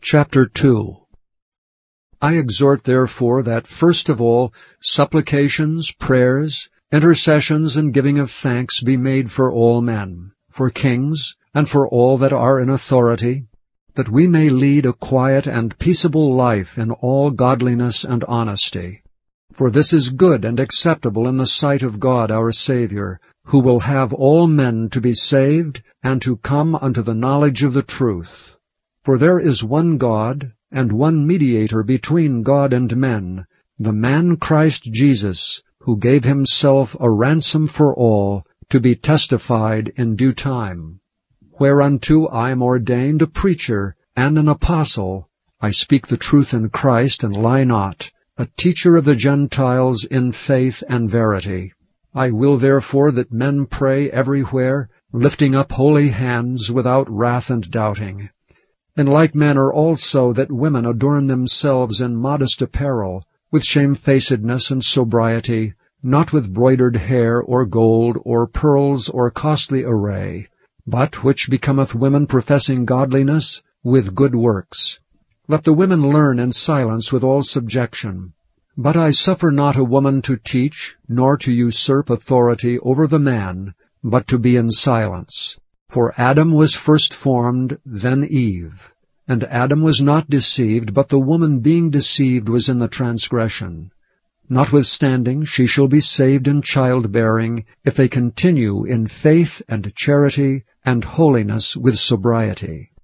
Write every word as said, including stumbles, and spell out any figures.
Chapter two. I exhort therefore that first of all supplications, prayers, intercessions, and giving of thanks be made for all men, for kings, and for all that are in authority, that we may lead a quiet and peaceable life in all godliness and honesty. For this is good and acceptable in the sight of God our Saviour, who will have all men to be saved and to come unto the knowledge of the truth. For there is one God, and one mediator between God and men, the man Christ Jesus, who gave himself a ransom for all, to be testified in due time. Whereunto I am ordained a preacher and an apostle, I speak the truth in Christ and lie not, a teacher of the Gentiles in faith and verity. I will therefore that men pray everywhere, lifting up holy hands without wrath and doubting. In like manner also that women adorn themselves in modest apparel, with shamefacedness and sobriety, not with broidered hair, or gold, or pearls, or costly array, but, which becometh women professing godliness, with good works. Let the women learn in silence with all subjection. But I suffer not a woman to teach, nor to usurp authority over the man, but to be in silence. For Adam was first formed, then Eve. And Adam was not deceived, but the woman being deceived was in the transgression. Notwithstanding, she shall be saved in childbearing, if they continue in faith and charity and holiness with sobriety.